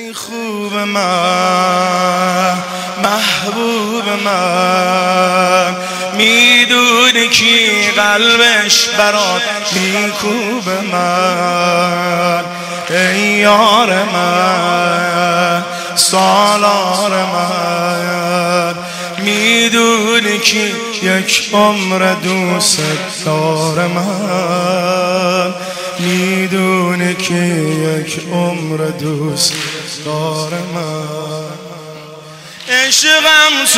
ای خوب من محبوب من، میدونی کی قلبش برات میکوب من، ای یار من سالار من، میدونی کی یک عمر دوست دار من، میدونی که یک عمر دوست دار من. عشقم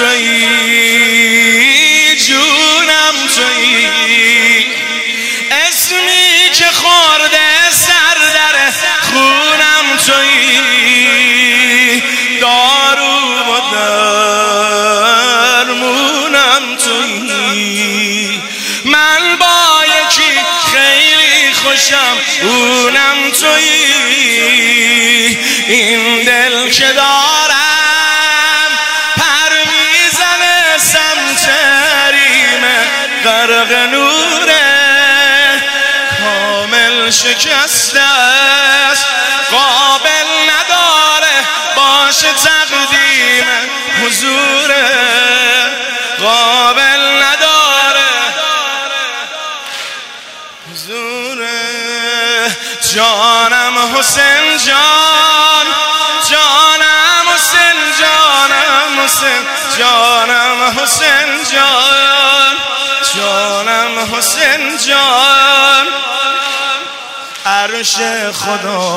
تویی جونم تویی، اسمی که خورده سر در خونم تویی، دارو و درمونم تویی، من با یکی خیلی خوشم اونم تویی، این دل که دارم پر میزنه سمت ریمه غرق نوره، کامل شکسته است قابل نداره باشه تقدیم حضوره، قابل نداره حضوره. جانم حسین جان، جانم حسین جانم حسین جانم حسین جان، جانم حسین جان. عرش خدا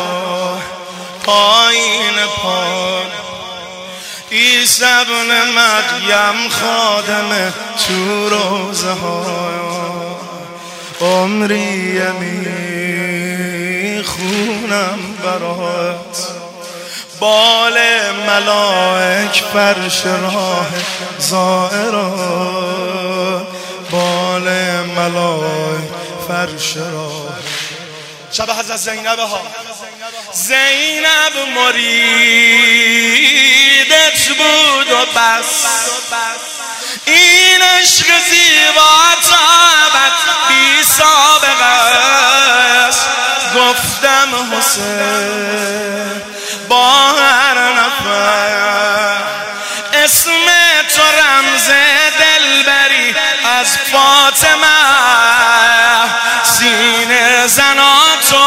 پایین پا، عیسی ابن مریم خادم تو روزه ها، عمری میخونم برات، بال ملائک فرش راه زائران، بال ملائک فرش راه. شب حضرت زینب ها، زینب مریدت بود و بس، این عشق زیبا تابت بی سابقه است، گفتم حسین با هر نفر، اسم تو رمز دلبری از فاطمه، سینه زناتو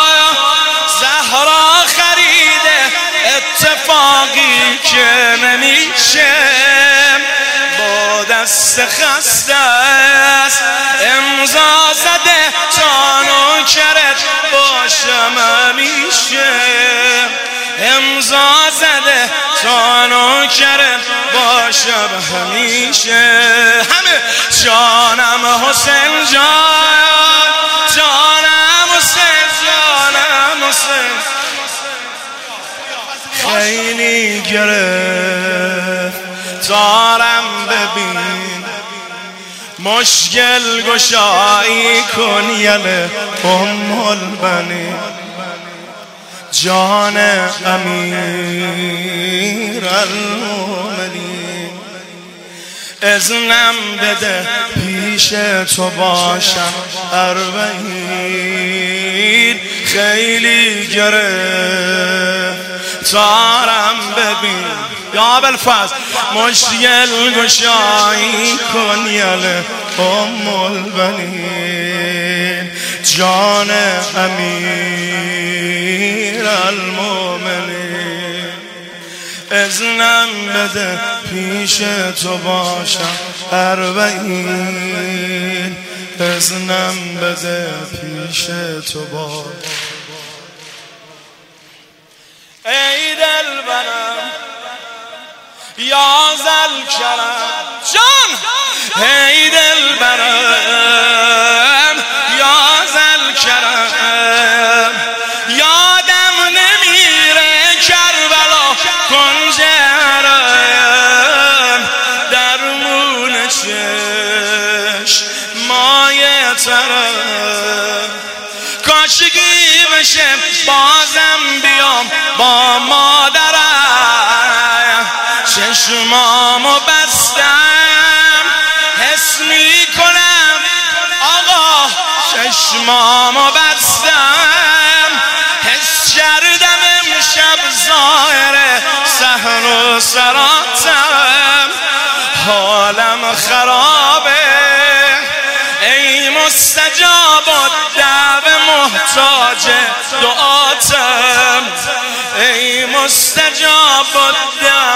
زهرا خریده، اتفاقی که نمیشه با دست خسته است، امضا زده تا نوکرت باشم همیشه، امضا زده تا نوکرت باشم همیشه. همه جانم حسین جان، جانم حسین جانم حسین، خیلی گرفت دارم ببین، مشکل گشایی کن یله البنین، جان امیر المومنین، اذنم بده پیش تو باشم اربعین، خیلی گرفت دارم ببین یا ابوالفضل، مشکل گشایی کن یله البنین، جان امیر المومنین، اذنم بده پیش تو باشم اربعین، اذنم بده پیش تو باشم. ای دلبرم یا ذوالکرم جان، ای دلبرم یا ذوالکرم، یادم نمیره کربلا کنج حرم، درمون چشمای ترم، کاشکی بشه بازم بیام با مادرم، چشمامو بستم حس میکنم آقا، چشمامو بستم حس کردم امشب حالم خرابه، ای مستجاب الدعوه محتاج دعاتم، ای مستجاب الدعوه